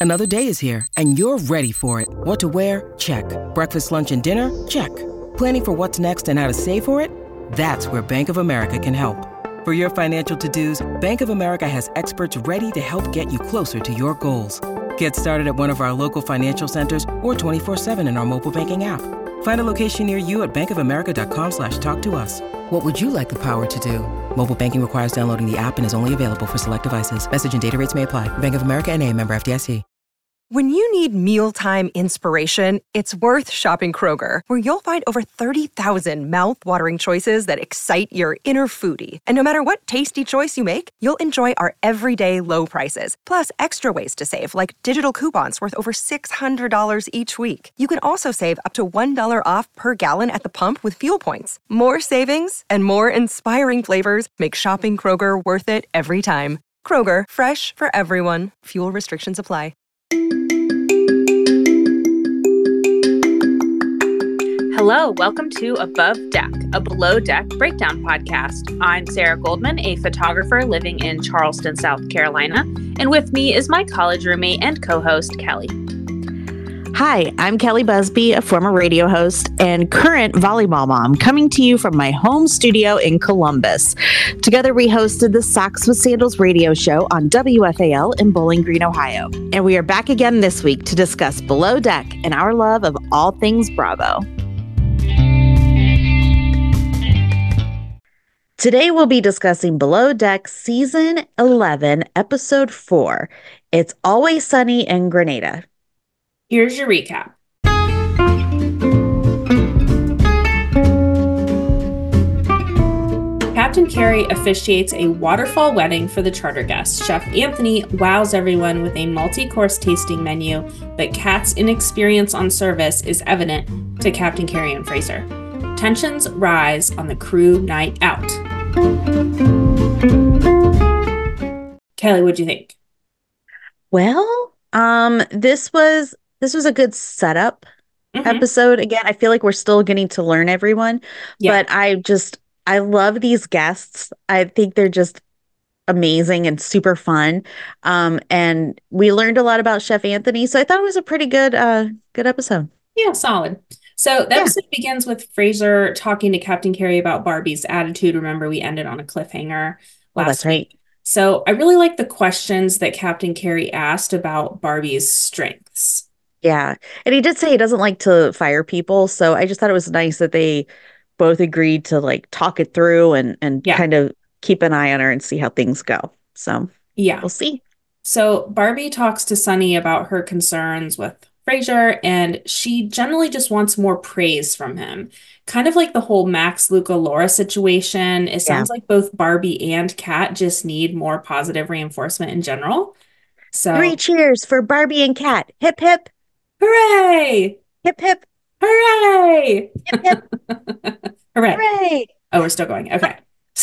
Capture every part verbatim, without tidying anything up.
Another day is here, and you're ready for it. What to wear? Check. Breakfast, lunch, and dinner? Check. Planning for what's next and how to save for it? That's where Bank of America can help. For your financial to-dos, Bank of America has experts ready to help get you closer to your goals. Get started at one of our local financial centers or twenty-four seven in our mobile banking app. Find a location near you at bankofamerica.com slash talk to us. What would you like the power to do? Mobile banking requires downloading the app and is only available for select devices. Message and data rates may apply. Bank of America N A, member F D I C. When you need mealtime inspiration, it's worth shopping Kroger, where you'll find over thirty thousand mouth-watering choices that excite your inner foodie. And no matter what tasty choice you make, you'll enjoy our everyday low prices, plus extra ways to save, like digital coupons worth over six hundred dollars each week. You can also save up to one dollar off per gallon at the pump with fuel points. More savings and more inspiring flavors make shopping Kroger worth it every time. Kroger, fresh for everyone. Fuel restrictions apply. Hello, welcome to Above Deck, a below deck breakdown podcast. I'm Sarah Goldman, a photographer living in Charleston, South Carolina, and with me is my college roommate and co-host, Kelly. Hi, I'm Kelly Busby, a former radio host and current volleyball mom, coming to you from my home studio in Columbus. Together, we hosted the Socks with Sandals radio show on W F A L in Bowling Green, Ohio. And we are back again this week to discuss Below Deck and our love of all things Bravo. Today, we'll be discussing Below Deck Season eleven, Episode four. It's Always Sunny in Grenada. Here's your recap. Captain Carey officiates a waterfall wedding for the charter guests. Chef Anthony wows everyone with a multi-course tasting menu, but Kat's inexperience on service is evident to Captain Carey and Fraser. Tensions rise on the crew night out. Kelly, what'd you think? Well, um, this was this was a good setup mm-hmm. episode. Again, I feel like we're still getting to learn everyone, yeah. but I just I love these guests. I think they're just amazing and super fun. Um, and we learned a lot about Chef Anthony, so I thought it was a pretty good uh good episode. Yeah, solid. So the yeah. episode begins with Fraser talking to Captain Carey about Barbie's attitude. Remember, we ended on a cliffhanger last oh, that's right. week. So I really like the questions that Captain Carey asked about Barbie's strengths. Yeah. And he did say he doesn't like to fire people. So I just thought it was nice that they both agreed to like talk it through and, and yeah. kind of keep an eye on her and see how things go. So yeah, we'll see. So Barbie talks to Sunny about her concerns with Fraser, and she generally just wants more praise from him. Kind of like the whole Max, Luca, Laura situation. It sounds yeah. like both Barbie and Kat just need more positive reinforcement in general. So three cheers for Barbie and Kat. Hip, hip. Hooray! Hip, hip. Hooray! Hip, hip. Hooray. Hooray! Oh, we're still going. Okay.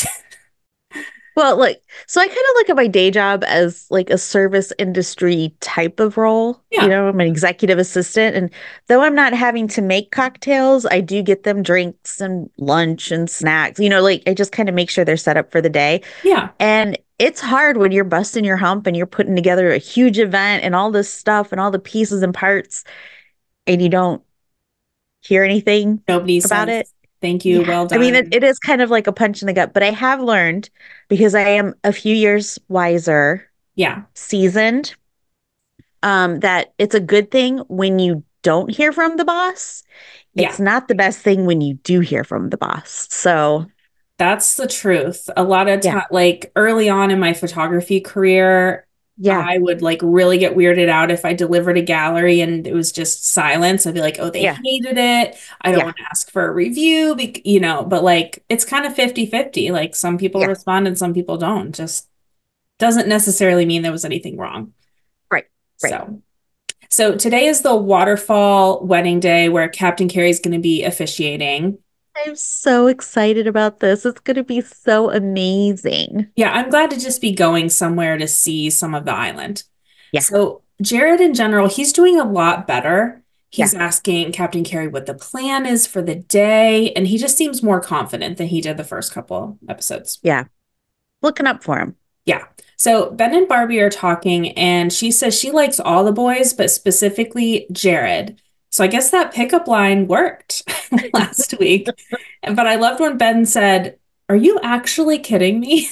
Well, like, so I kind of look at my day job as like a service industry type of role. Yeah. You know, I'm an executive assistant. And though I'm not having to make cocktails, I do get them drinks and lunch and snacks. You know, like I just kind of make sure they're set up for the day. Yeah. And it's hard when you're busting your hump and you're putting together a huge event and all this stuff and all the pieces and parts and you don't hear anything Nobody about says, it. Thank you. Yeah. Well done. I mean, it, it is kind of like a punch in the gut, but I have learned because I am a few years wiser, yeah, seasoned, um, that it's a good thing when you don't hear from the boss. It's yeah. not the best thing when you do hear from the boss. So that's the truth. A lot of time, yeah. like early on in my photography career, yeah, I would like really get weirded out if I delivered a gallery and it was just silence. I'd be like, oh, they yeah. hated it. I don't yeah. want to ask for a review, be- you know, but like, it's kind of fifty-fifty. Like some people yeah. respond and some people don't. Just doesn't necessarily mean there was anything wrong. Right. Right. So, so today is the waterfall wedding day where Captain Carey is going to be officiating. I'm so excited about this. It's going to be so amazing. Yeah, I'm glad to just be going somewhere to see some of the island. Yeah. So Jared in general, he's doing a lot better. He's yeah. asking Captain Carey what the plan is for the day, and he just seems more confident than he did the first couple episodes. Yeah. Looking up for him. Yeah. So Ben and Barbie are talking, and she says she likes all the boys, but specifically Jared. So I guess that pickup line worked last week. But I loved when Ben said, "Are you actually kidding me?"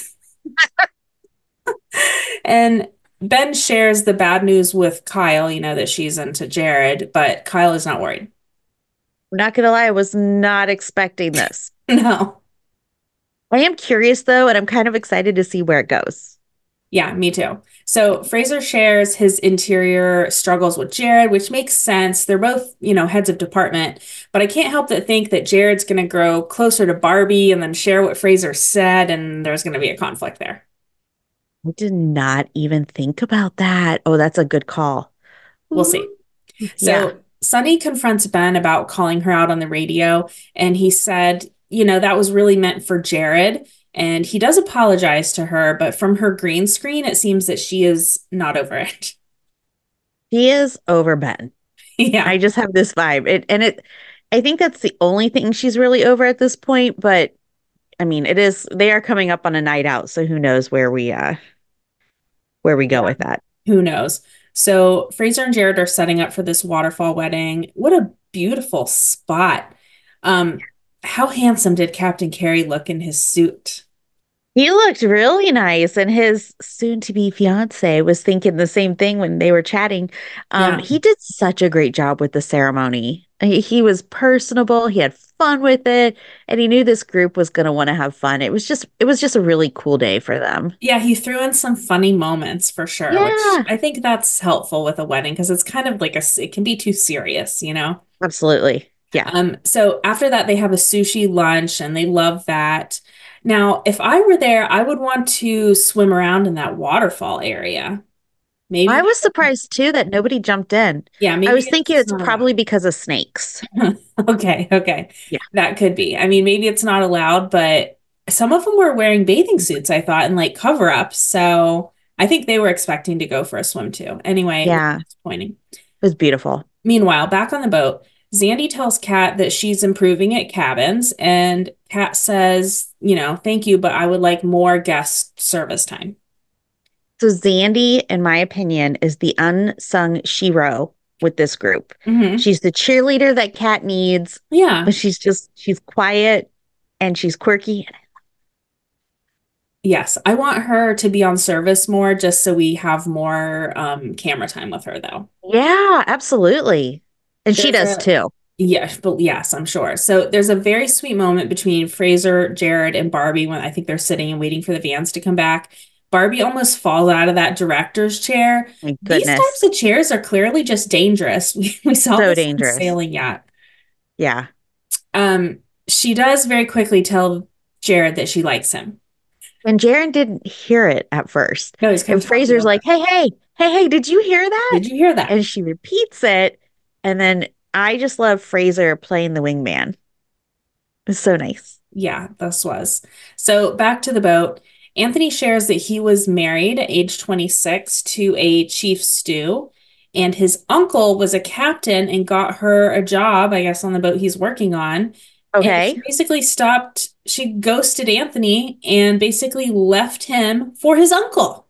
And Ben shares the bad news with Kyle, you know, that she's into Jared, but Kyle is not worried. I'm not gonna lie, I was not expecting this. No. I am curious though, and I'm kind of excited to see where it goes. Yeah, me too. So Fraser shares his interior struggles with Jared, which makes sense. They're both, you know, heads of department, but I can't help but think that Jared's going to grow closer to Barbie and then share what Fraser said, and there's going to be a conflict there. I did not even think about that. Oh, that's a good call. We'll see. So Yeah. Sonny confronts Ben about calling her out on the radio, and he said, you know, that was really meant for Jared. And he does apologize to her, but from her green screen, it seems that she is not over it. He is over Ben. Yeah. I just have this vibe. It and it I think that's the only thing she's really over at this point, but I mean, it is they are coming up on a night out, so who knows where we uh where we go Yeah. with that. Who knows? So Fraser and Jared are setting up for this waterfall wedding. What a beautiful spot. Um, how handsome did Captain Carey look in his suit? He looked really nice, and his soon-to-be fiance was thinking the same thing when they were chatting. Um, Yeah. he did such a great job with the ceremony. He, he was personable, he had fun with it, and he knew this group was going to want to have fun. It was just, it was just a really cool day for them. Yeah, he threw in some funny moments for sure, which Yeah, I think that's helpful with a wedding because it's kind of like a, it can be too serious, you know? absolutely. Yeah. Um, so after that, they have a sushi lunch and they love that. Now, if I were there, I would want to swim around in that waterfall area. I Maybe, was surprised too that nobody jumped in. yeah, I maybe was thinking it's it's not allowed. probably because of snakes. Okay, okay. Yeah. That could be. I mean, maybe it's not allowed, but some of them were wearing bathing suits, I thought, and like cover-ups. So I think they were expecting to go for a swim too. Anyway, it was Yeah, it disappointing. was beautiful. Meanwhile, back on the boat, Zandy tells Kat that she's improving at cabins, and Kat says, you know, thank you, but I would like more guest service time. So Zandy, in my opinion, is the unsung hero with this group. Hmm. She's the cheerleader that Kat needs, Yeah. but she's just she's quiet and she's quirky. Yes. I want her to be on service more just so we have more um, camera time with her, though. Yeah, absolutely. And she There's does a, too. yes, but yes, I'm sure. So there's a very sweet moment between Fraser, Jared, and Barbie when I think they're sitting and waiting for the vans to come back. Barbie almost falls out of that director's chair. My These types goodness. of chairs are clearly just dangerous. We, we saw So this on dangerous. Sailing Yacht. Yeah. Um, she does very quickly tell Jared that she likes him. And Jaren didn't hear it at first. No, he's kind And of talking Fraser's over like, her. hey, hey, hey, hey, did you hear that? Did you hear that? And she repeats it. And then I just love Fraser playing the wingman. It's so nice. Yeah, this was. So back to the boat. Anthony shares that he was married at age twenty-six to a chief stew, and his uncle was a captain and got her a job, I guess, on the boat he's working on. And Okay. she basically stopped, she ghosted Anthony and basically left him for his uncle.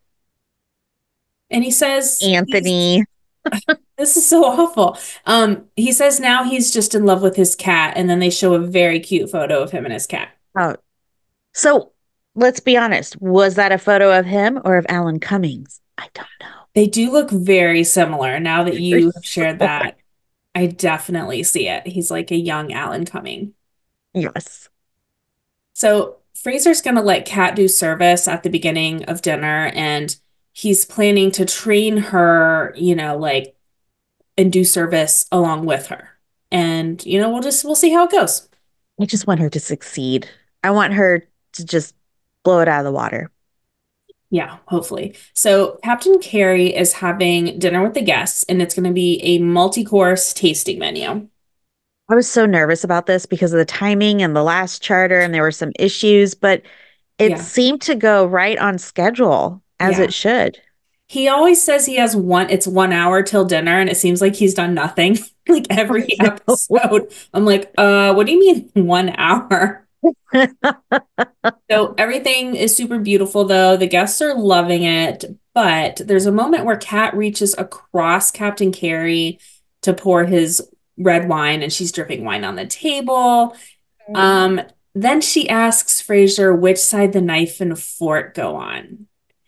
And he says, he's, Anthony. this is so awful. Um, he says now he's just in love with his cat, and then they show a very cute photo of him and his cat. Oh, so let's be honest. Was that a photo of him or of Alan Cummings? I don't know. They do look very similar. Now that They're you have shared so- that, I definitely see it. He's like a young Alan Cumming. Yes. So Fraser's going to let Kat do service at the beginning of dinner, and he's planning to train her, you know, like, and do service along with her. And, you know, we'll just, we'll see how it goes. I just want her to succeed. I want her to just blow it out of the water. Yeah, hopefully. So Captain Carey is having dinner with the guests, and it's going to be a multi-course tasting menu. I was so nervous about this because of the timing and the last charter, and there were some issues, but it Yeah. seemed to go right on schedule as Yeah. it should. He always says he has one, it's one hour till dinner, and it seems like he's done nothing like every I know. episode. I'm like, uh, what do you mean one hour? So everything is super beautiful, though. The guests are loving it, but there's a moment where Kat reaches across Captain Carey to pour his red wine, and she's dripping wine on the table. Um, then she asks Frasier which side the knife and fork go on.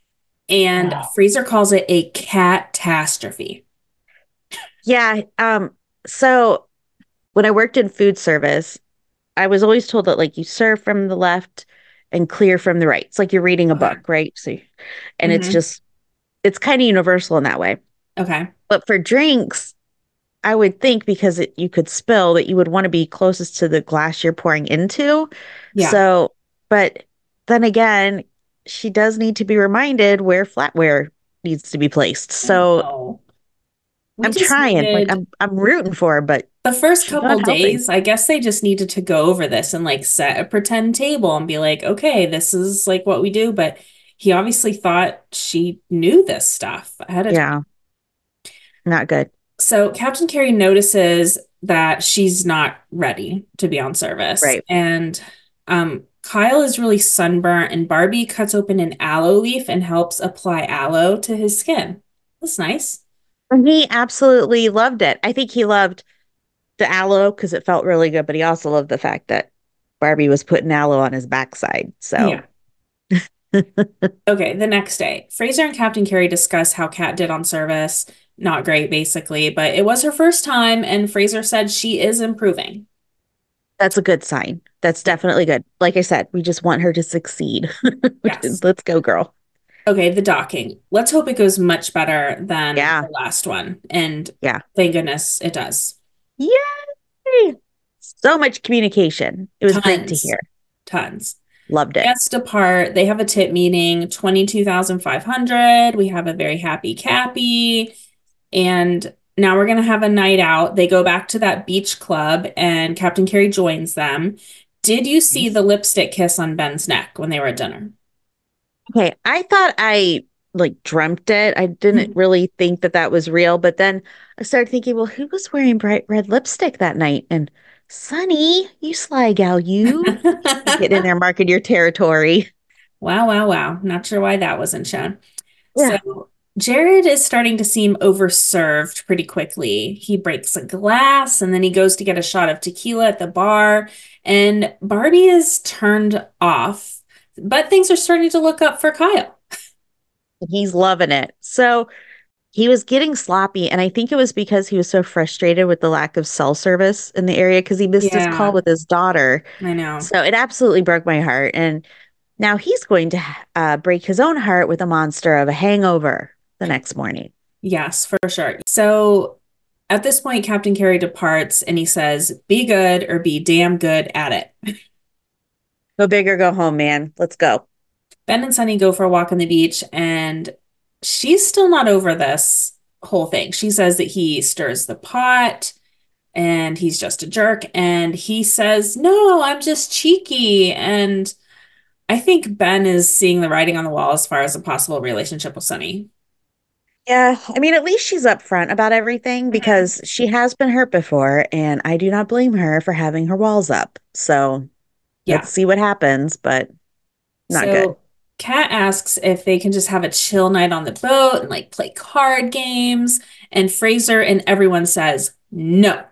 And Wow. Frasier calls it a catastrophe. Yeah. Um, so when I worked in food service, I was always told that like you serve from the left and clear from the right. It's like you're reading a Okay. book, right? So, and it's Mhm. just, it's kind of universal in that way. Okay. But for drinks, I would think because it, you could spill that you would want to be closest to the glass you're pouring into. Yeah. So, but then again, she does need to be reminded where flatware needs to be placed. So Oh. We I'm just trying, like needed I'm I'm rooting for her, but the first she's not couple helping. days, I guess they just needed to go over this and like set a pretend table and be like, okay, this is like what we do. But he obviously thought she knew this stuff ahead of time. Yeah, not good. So Captain Carey notices that she's not ready to be on service. Right. And um, Kyle is really sunburnt, and Barbie cuts open an aloe leaf and helps apply aloe to his skin. That's nice. And he absolutely loved it. I think he loved the aloe because it felt really good, but he also loved the fact that Barbie was putting aloe on his backside. So Yeah. Okay, the next day, Frasier and Captain Carey discuss how Kat did on service. Not great, basically, but it was her first time, and Frasier said she is improving. that's a good sign. That's definitely good. Like I said, we just want her to succeed. Yes. Let's go, girl. Okay, the docking. Let's hope it goes much better than Yeah. the last one. And Yeah. thank goodness it does. Yay. So much communication. It was great to Tons, hear. tons. Loved it. Guests depart. They have a tip meeting, twenty-two thousand five hundred. We have a very happy Cappy. And now we're going to have a night out. They go back to that beach club and Captain Carey joins them. Did you see the lipstick kiss on Ben's neck when they were at dinner? Okay, I thought I like dreamt it. I didn't really think that that was real, but then I started thinking, well, who was wearing bright red lipstick that night? And Sonny, you sly gal, you get in there, marking your territory. Wow, wow, wow. Not sure why that wasn't shown. Yeah. So Jared is starting to seem overserved pretty quickly. He breaks a glass and then he goes to get a shot of tequila at the bar, and Barbie is turned off, but things are starting to look up for Kyle. He's loving it. So he was getting sloppy, and I think it was because he was so frustrated with the lack of cell service in the area because he missed his call Yeah, with his daughter. I know. So it absolutely broke my heart. And now he's going to uh, break his own heart with a monster of a hangover the next morning. Yes, for sure. So at this point, Captain Carey departs and he says, be good or be damn good at it. Go big or go home, man. Let's go. Ben and Sunny go for a walk on the beach, and she's still not over this whole thing. She says that he stirs the pot and he's just a jerk. And he says, no, I'm just cheeky. And I think Ben is seeing the writing on the wall as far as a possible relationship with Sunny. Yeah, I mean, at least she's upfront about everything because she has been hurt before, and I do not blame her for having her walls up. So Yeah. let's see what happens, but not so good. Kat asks if they can just have a chill night on the boat and like play card games. And Frasier and everyone says, no.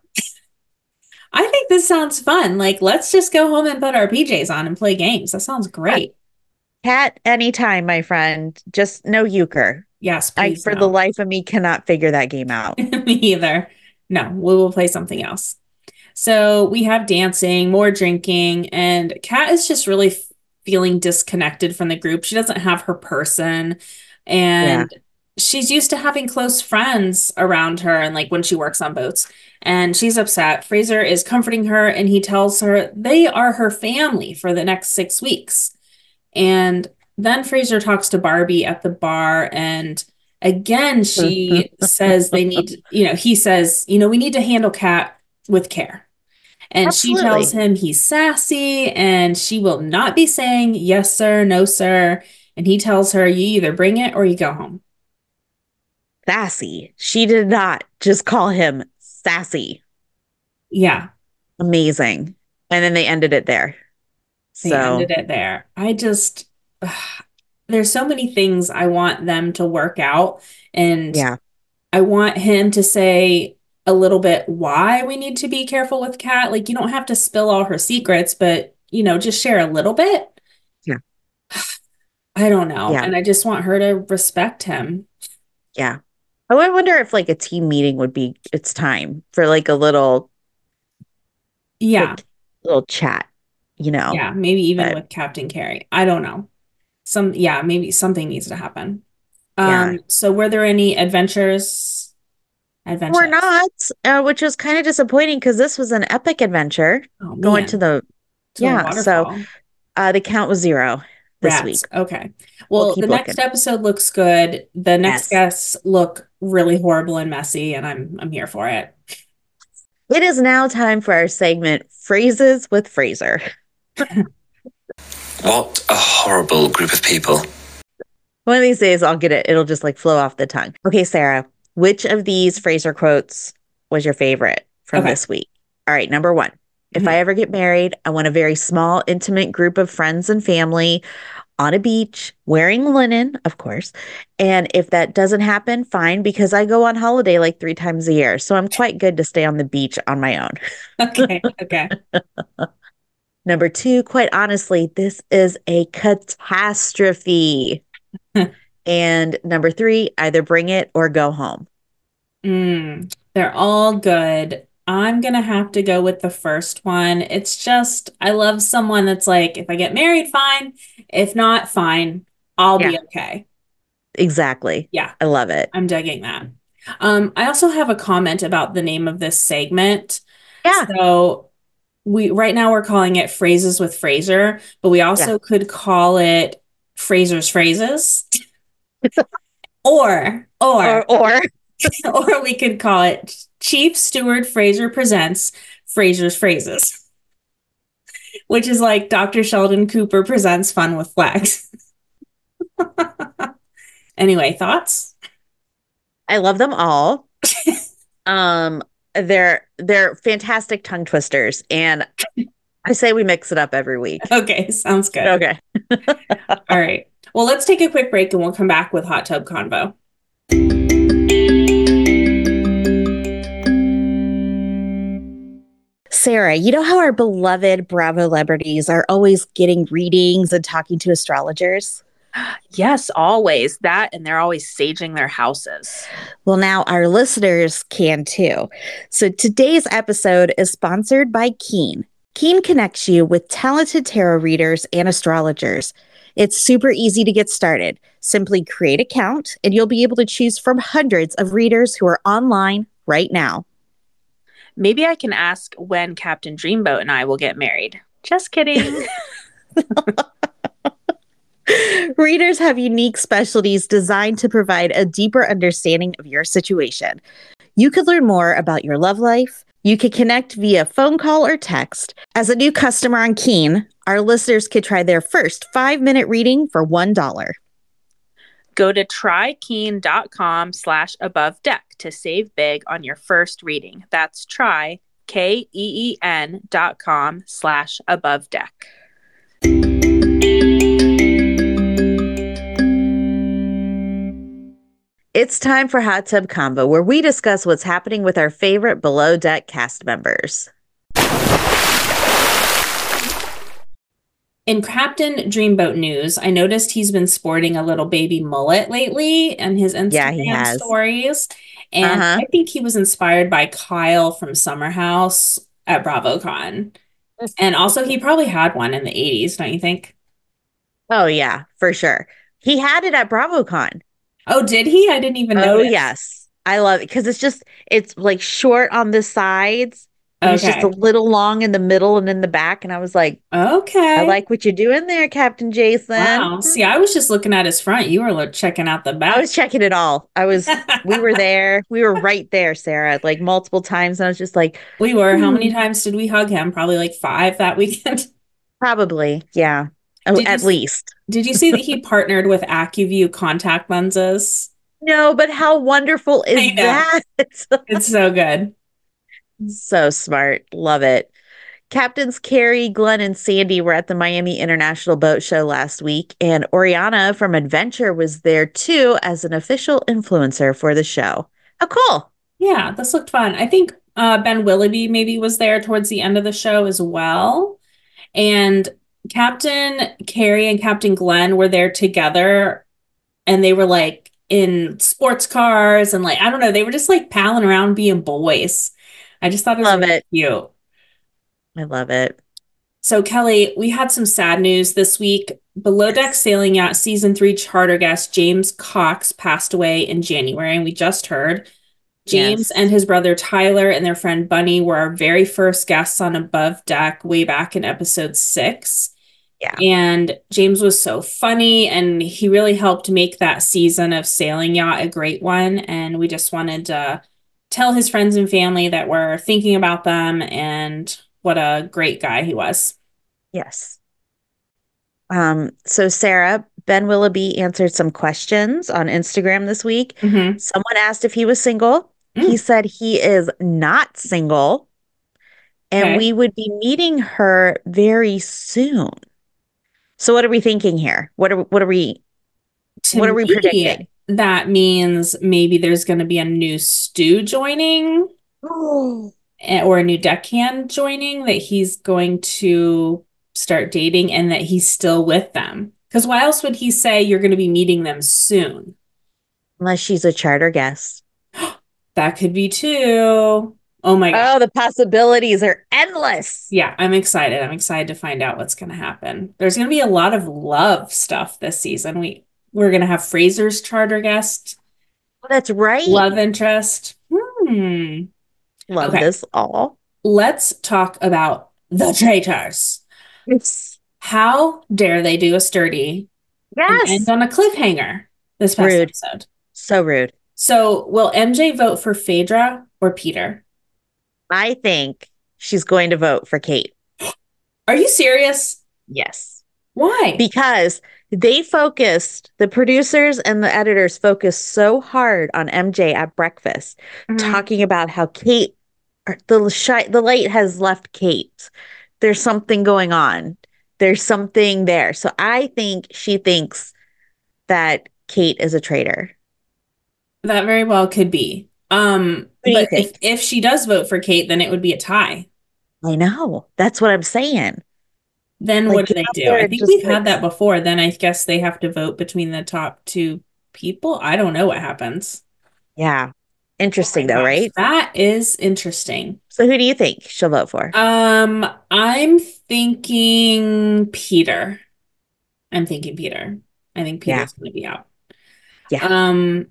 I think this sounds fun. Like, let's just go home and put our P Js on and play games. That sounds great. Cat, anytime, my friend. Just no euchre. Yes, I, please. for No. the life of me, cannot figure that game out. Me either. No, we will play something else. So we have dancing, more drinking, and Kat is just really f- feeling disconnected from the group. She doesn't have her person, and yeah. she's used to having close friends around her and like when she works on boats, and she's upset. Frasier is comforting her, and he tells her they are her family for the next six weeks. And then Frasier talks to Barbie at the bar, and again, she says they need, you know, he says, you know, we need to handle Kat with care. And Absolutely. She tells him he's sassy and she will not be saying, yes, sir, no, sir. And he tells her, you either bring it or you go home. Sassy. She did not just call him sassy. Yeah. Amazing. And then they ended it there. They So ended it there. I just, ugh, there's so many things I want them to work out. And yeah, I want him to say a little bit why we need to be careful with Kat. Like, you don't have to spill all her secrets, but, you know, just share a little bit. yeah, I don't know. yeah, And I just want her to respect him. yeah. I would wonder if like a team meeting would be it's time for like a little Yeah. like little chat, you know. Yeah. Maybe even But with Captain Carey. I don't know. Some, yeah, maybe something needs to happen. yeah, Um, so were there any adventures? we're Adventures. not, uh, which was kind of disappointing because this was an epic adventure Oh going to man, the to the yeah. So waterfall. uh, the count was zero this Rats. week. Okay. We'll Well, the keep next looking. episode looks good. The next Yes. guests look really horrible and messy, and I'm I'm here for it. It is now time for our segment Phrases with Fraser. What a horrible group of people. One of these days I'll get it. It'll just like flow off the tongue. Okay, Sarah, which of these Fraser quotes was your favorite from Okay. this week? All right, number one. If Mhm. I ever get married, I want a very small, intimate group of friends and family on a beach, wearing linen, of course. And if that doesn't happen, fine, because I go on holiday like three times a year. So I'm quite good to stay on the beach on my own. Okay. Okay. Number two, quite honestly, this is a catastrophe. And number three, either bring it or go home. Mm, they're all good. I'm gonna have to go with the first one. It's just, I love someone that's like, if I get married, fine. If not, fine. I'll Yeah, be okay. exactly. Yeah, I love it. I'm digging that. Um, I also have a comment about the name of this segment. Yeah. So we right now we're calling it Phrases with Fraser, but we Yeah. also could call it Fraser's Phrases. Or, or, Or, or, or we could call it Chief Steward Fraser Presents Fraser's Phrases, which is like Doctor Sheldon Cooper presents Fun with Flags. Anyway, thoughts? I love them all. Um, they're they're fantastic tongue twisters, and I say we mix it up every week. Okay, sounds good. Okay. All right. Well, let's take a quick break and we'll come back with Hot Tub Convo. Sarah, you know how our beloved Bravo celebrities are always getting readings and talking to astrologers? Yes, always. That, and they're always saging their houses. Well, now our listeners can too. So today's episode is sponsored by Keen. Keen connects you with talented tarot readers and astrologers. It's super easy to get started. Simply create an account and you'll be able to choose from hundreds of readers who are online right now. Maybe I can ask when Captain Dreamboat and I will get married. Just kidding. Readers have unique specialties designed to provide a deeper understanding of your situation. You could learn more about your love life. You could connect via phone call or text. As a new customer on Keen, our listeners could try their first five-minute reading for one dollar. Go to trykeen.com slash above deck to save big on your first reading. That's try, K-E-E-N dot com slash above deck. It's time for Hot Tub Combo, where we discuss what's happening with our favorite Below Deck cast members. In Captain Dreamboat news, I noticed he's been sporting a little baby mullet lately in his Yeah, he Instagram has. stories. And Uh-huh. I think he was inspired by Kyle from Summer House at BravoCon. And also, he probably had one in the eighties, don't you think? Oh, yeah, for sure. He had it at BravoCon. Oh, did he? I didn't even Oh, notice. yes. I love it because it's just, it's like short on the sides. And it's just Okay. a little long in the middle and in the back. And I was like, I Okay. like what you're doing there, Captain Jason. Wow. See, I was just looking at his front. You were lo- checking out the I back. was checking it all. I was, we were there. We were right there, Sarah, like multiple times. And I was just like, We were. How many hmm, times did we hug him? Probably like five that weekend. probably. Yeah. Oh, Did you at s- least. Did you see that he partnered with AccuView contact lenses? No, but how wonderful is I know. that? It's so good. So smart. Love it. Captains Carrie, Glenn, and Sandy were at the Miami International Boat Show last week, and Oriana from Adventure was there too as an official influencer for the show. Oh, cool. Yeah, this looked fun. I think uh, Ben Willoughby maybe was there towards the end of the show as well. And Captain Carrie and Captain Glenn were there together, and they were like in sports cars and like, I don't know, they were just like palling around being boys. I just thought it was Love really it. cute. I love it. So, Kelly, we had some sad news this week. Below Deck Sailing Yacht Season three charter guest James Cox passed away in January, and we just heard. James Yes. and his brother Tyler and their friend Bunny were our very first guests on Above Deck way back in episode six. Yeah. And James was so funny, and he really helped make that season of Sailing Yacht a great one. And we just wanted to tell his friends and family that we're thinking about them and what a great guy he was. Yes. Um, so Sarah, Ben Willoughby answered some questions on Instagram this week. Mm-hmm. Someone asked if he was single. Mm. He said he is not single, and Okay. we would be meeting her very soon. So what are we thinking here? What are what are we To what are we me, predicting? that means maybe there's going to be a new Stu joining. Oh, eh, or a new deckhand joining that he's going to start dating and that he's still with them. Because why else would he say you're going to be meeting them soon? unless she's a charter guest. That could be too. Oh my God. Oh, the possibilities are endless. Yeah, I'm excited. I'm excited to find out what's going to happen. There's going to be a lot of love stuff this season. We, we're going to have Fraser's charter guest, That's right. love interest. Hmm. Love Okay. this all. Let's talk about the traitors. Yes. How dare they do a sturdy and Yes. end on a cliffhanger this past Rude. episode? So rude. So will M J vote for Phaedra or Peter? I think she's going to vote for Kate. Are you serious? Yes. Why? Because they focused, the producers and the editors focused so hard on M J at breakfast, Mhm. talking about how Kate, or the shy, the light has left Kate. There's something going on. There's something there. So I think she thinks that Kate is a traitor. That very well could be. Um, What do you but if, think? if she does vote for Kate, then it would be a tie. I know. That's what I'm saying. Then Like, what do get they out do? there I and think just, we've like, had that before. Then I guess they have to vote between the top two people. I don't know what happens. Yeah. Interesting Oh my though, gosh, right? that is interesting. So who do you think she'll vote for? Um, I'm thinking Peter. I'm thinking Peter. I think Yeah. Peter's going to be out. Yeah. Um,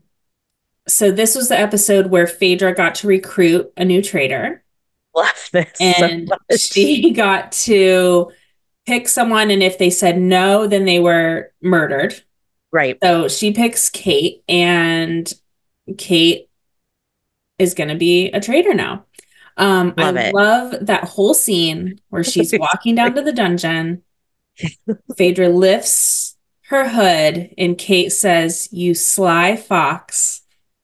so this was the episode where Phaedra got to recruit a new traitor, Love this so and much. she got to pick someone, and if they said no, then they were murdered. Right. So she picks Kate, and Kate is going to be a traitor now. Um, Love I it. love that whole scene where she's walking down to the dungeon. Phaedra lifts her hood, and Kate says, "You sly fox."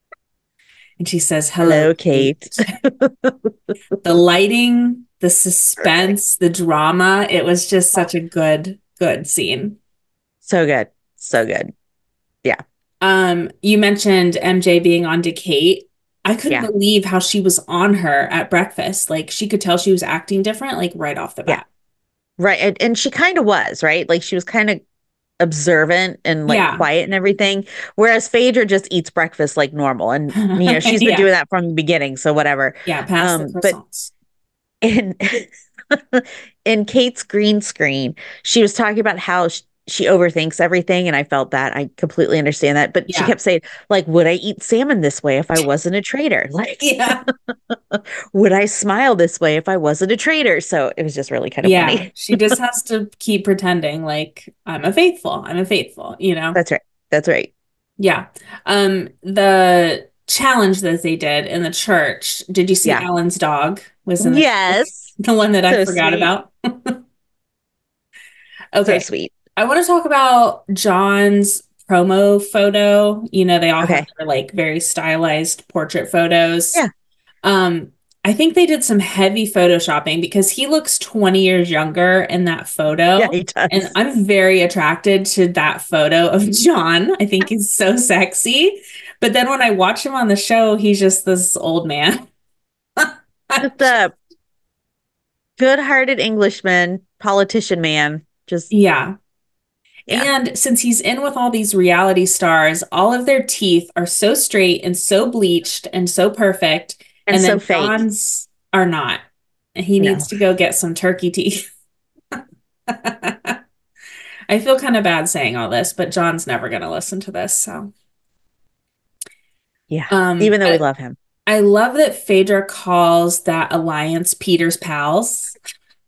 And she says, "Hello, Hello, Kate." The lighting, the suspense, the drama, it was just such a good, good scene. So good. So good. Um, you mentioned M J being on to Kate. I couldn't Yeah. believe how she was on her at breakfast. Like she could tell she was acting different, like right off the Yeah. bat. Right. And, and she kind of was, right? Like she was kind of observant and like Yeah. quiet and everything. Whereas Phaedra just eats breakfast like normal. And, you know, she's been Yeah. doing that from the beginning. So whatever. Yeah, past Um, the but- croissants. In, in Kate's green screen, she was talking about how sh- she overthinks everything. And I felt that. I completely understand that. But she Yeah. kept saying, like, would I eat salmon this way if I wasn't a traitor? Like, Yeah. would I smile this way if I wasn't a traitor? So it was just really kind of Yeah. funny. She just has to keep pretending like I'm a faithful. I'm a faithful, you know? That's right. That's right. Yeah. Um, the challenge that they did in the church, did you see Yeah. Alan's dog was in the Yes. the one that I So forgot sweet. about? So Okay. sweet. I want to talk about John's promo photo. You know, they all Okay. have their like very stylized portrait photos. Yeah. Um, I think they did some heavy photoshopping because he looks twenty years younger in that photo. Yeah, he does. And I'm very attracted to that photo of John. I think he's so sexy. But then when I watch him on the show, he's just this old man. Just a good-hearted Englishman, politician man. Just yeah. yeah. And since he's in with all these reality stars, all of their teeth are so straight and so bleached and so perfect. And, and so then fake. John's are not. He No. needs to go get some turkey teeth. I feel kind of bad saying all this, but John's never going to listen to this. So, yeah, um, even though I, we love him. I love that Phaedra calls that alliance Peter's pals.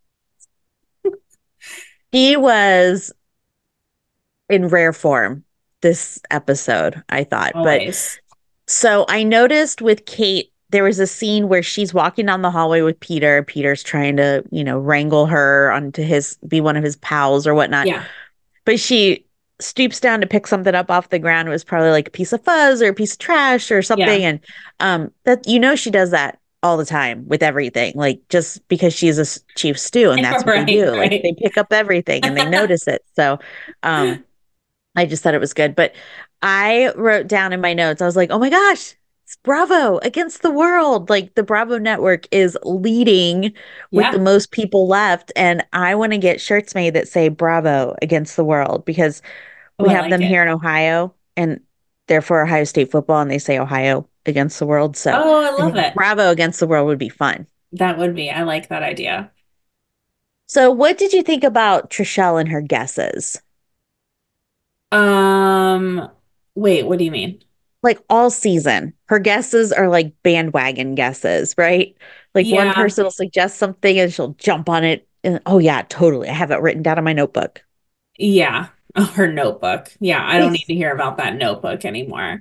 He was in rare form this episode, I thought. Always. But so I noticed with Kate, there was a scene where she's walking down the hallway with Peter. Peter's trying to, you know, wrangle her onto his, be one of his pals or whatnot. Yeah. But she stoops down to pick something up off the ground. It was probably like a piece of fuzz or a piece of trash or something. Yeah. And um, that, you know, she does that all the time with everything, like just because she's a chief stew and that's what right, they do. Right. Like they pick up everything and they notice it. So um, I just thought it was good. But I wrote down in my notes, I was like, oh my gosh, it's Bravo against the world. Like the Bravo network is leading with yeah. the most people left. And I want to get shirts made that say Bravo against the world because we oh, have like them it. here in Ohio and therefore Ohio State football and they say Ohio against the world. So oh, I love it. Bravo against the world would be fun. That would be. I like that idea. So what did you think about Trishelle and her guesses? Um, wait, what do you mean? Like all season, her guesses are like bandwagon guesses, right? Like yeah. one person will suggest something and she'll jump on it. And oh yeah, totally. I have it written down in my notebook. Yeah. Oh, her notebook. Yeah. I don't need to hear about that notebook anymore.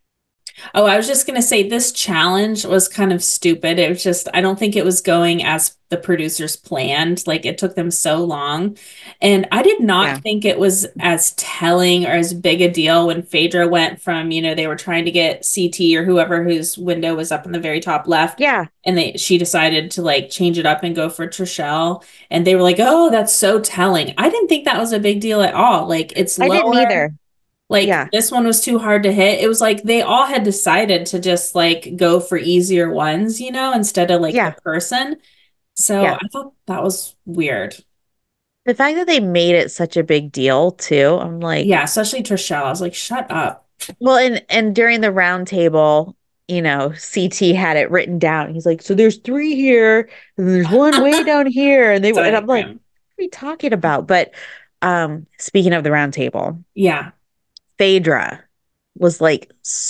Oh, I was just going to say this challenge was kind of stupid. It was just, I don't think it was going as the producers planned. Like it took them so long. And I did not yeah. think it was as telling or as big a deal when Phaedra went from, you know, they were trying to get C T or whoever whose window was up in the very top left. Yeah. And they, she decided to like change it up and go for Trishelle. And they were like, oh, that's so telling. I didn't think that was a big deal at all. Like it's I lower. didn't either. Like yeah. this one was too hard to hit. It was like they all had decided to just like go for easier ones, you know, instead of like yeah. the person. So yeah. I thought that was weird. The fact that they made it such a big deal too. I'm like, yeah, especially Trishelle. I was like, shut up. Well, and and during the round table, you know, C T had it written down. He's like, so there's three here, and there's one way down here, and they and I'm like, what are we talking about? But um, speaking of the round table, yeah. Phaedra was like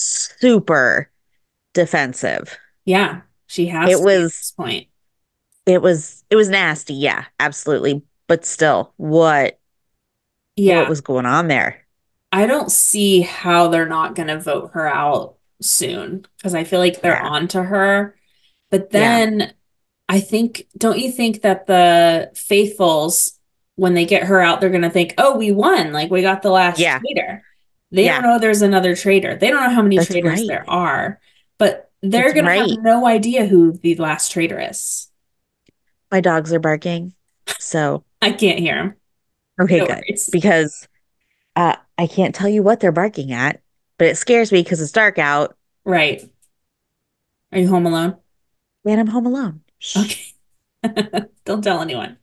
super defensive. Yeah, she has it to was, at this point. It was it was nasty, yeah, absolutely. But still, what yeah. what was going on there? I don't see how they're not gonna vote her out soon because I feel like they're yeah. on to her. But then yeah. I think, don't you think that the faithfuls, when they get her out, they're gonna think, oh, we won, like we got the last yeah. traitor. They yeah. don't know there's another traitor. They don't know how many That's traitors right. there are, but they're That's going right. to have no idea who the last traitor is. My dogs are barking, so I can't hear them. Okay, no good. Worries. Because uh, I can't tell you what they're barking at, but it scares me because it's dark out. Right. Are you home alone? And I'm home alone. Okay. Don't tell anyone.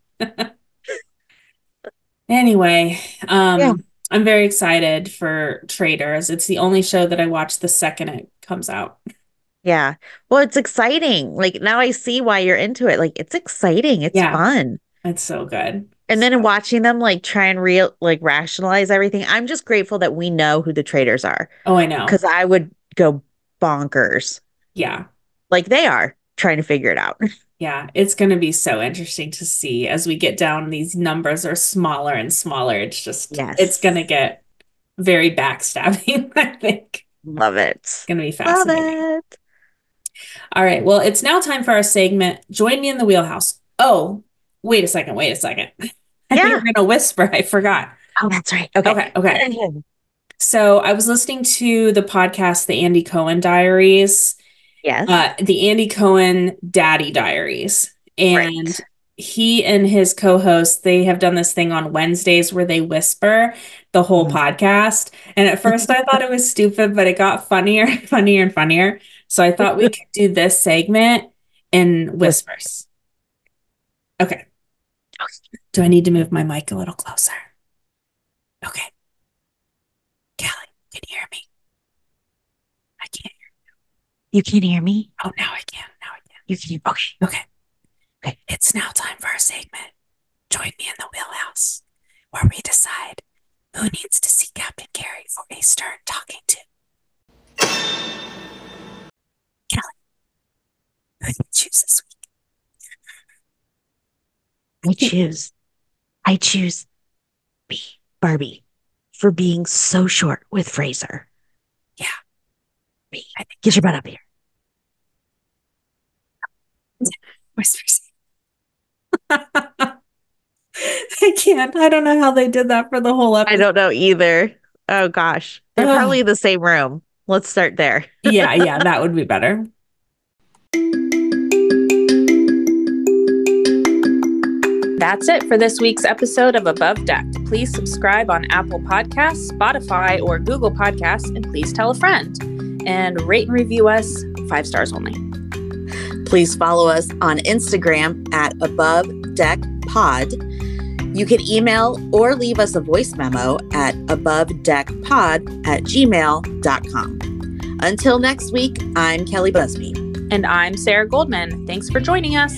Anyway, um, yeah. I'm very excited for Traitors. It's the only show that I watch the second it comes out. Yeah. Well, it's exciting. Like now I see why you're into it. Like it's exciting. It's yeah. fun. It's so good. And so. then watching them like try and real like rationalize everything. I'm just grateful that we know who the traitors are. Oh, I know. Because I would go bonkers. Yeah. Like they are trying to figure it out. Yeah, it's going to be so interesting to see as we get down. These numbers are smaller and smaller. It's just, yes. It's going to get very backstabbing, I think. Love it. It's going to be fascinating. Love it. All right. Well, it's now time for our segment. Join me in the wheelhouse. Oh, wait a second. Wait a second. I yeah. think we're going to whisper. I forgot. Oh, that's right. Okay. Okay. Okay. So I was listening to the podcast, The Andy Cohen Diaries. Yes. Uh, the Andy Cohen Daddy Diaries. And Right. he and his co-host, they have done this thing on Wednesdays where they whisper the whole Mhm. podcast. And at first I thought it was stupid, but it got funnier and funnier and funnier. So I thought we could do this segment in whispers. Okay. Do I need to move my mic a little closer? Okay. Kelly, can you hear me? I can't hear you. You can hear me? Oh, now I can. Now I can. You can hear. Okay. Okay. Okay. It's now time for our segment. Join me in the wheelhouse, where we decide who needs to see Captain Carey for a stern talking to. Kelly, who do you choose this week? I choose. I choose me, Barbie, for being so short with Fraser. Yeah. Me. Get your butt up here. Whispers. I can't. I don't know how they did that for the whole episode. I don't know either. Oh, gosh. They're Ugh. probably in the same room. Let's start there. Yeah, yeah, that would be better. That's it for this week's episode of Above Deck. Please subscribe on Apple Podcasts, Spotify, or Google Podcasts, and please tell a friend. And rate and review us five stars only. Please follow us on Instagram at Above Deck Pod. You can email or leave us a voice memo at abovedeckpod at gmail dot com. Until next week, I'm Kelly Busby. And I'm Sarah Goldman. Thanks for joining us.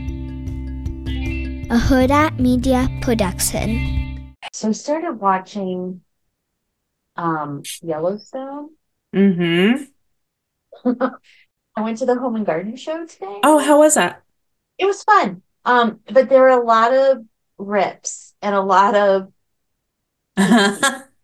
A Huda Media Production. So I started watching um, Yellowstone. Mm-hmm. I went to the Home and Garden show today. Oh, how was that? It was fun. Um, but there were a lot of rips and a lot of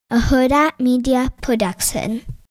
a Huda Media Production.